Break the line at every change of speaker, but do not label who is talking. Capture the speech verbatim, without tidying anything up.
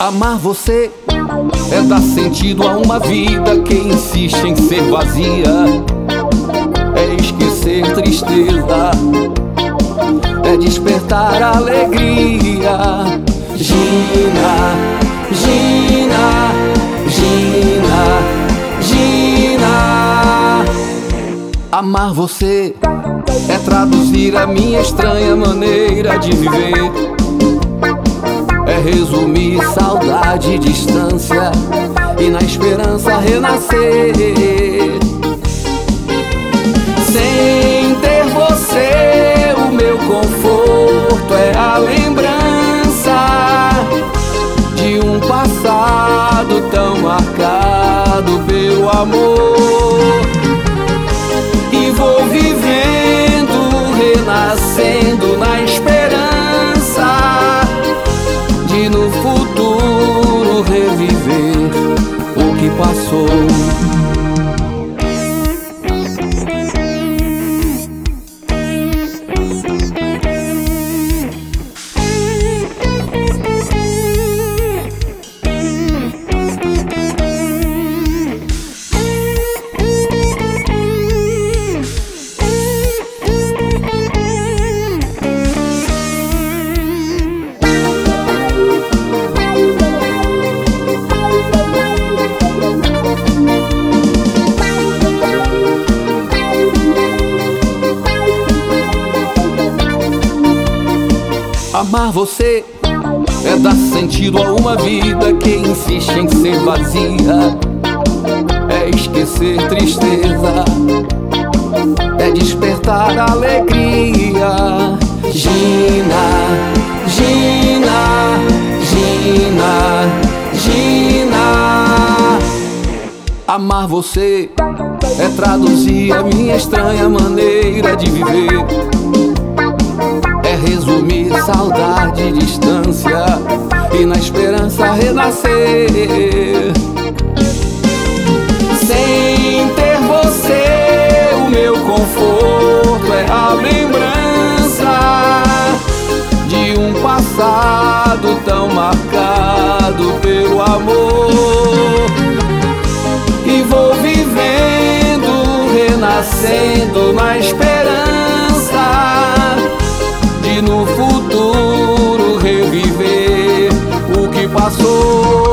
Amar você é dar sentido a uma vida que insiste em ser vazia, é esquecer tristeza, é despertar alegria. Gina, Gina, Gina, Gina. Amar você é traduzir a minha estranha maneira de viver, é resumir saudade e distância e na esperança renascer. Sem ter você, o meu conforto é a lembrança de um passado tão marcado pelo amor. E vou vivendo, renascendo na esperança de no futuro reviver o que passou. Amar você é dar sentido a uma vida que insiste em ser vazia, é esquecer tristeza, é despertar alegria. Gina, Gina, Gina, Gina. Amar você é traduzir a minha estranha maneira de viver, é resumir saudade e distância e na esperança renascer. Sem ter você, o meu conforto é a lembrança de um passado tão marcado pelo amor. E vou vivendo, renascendo na esperança de no futuro reviver o que passou.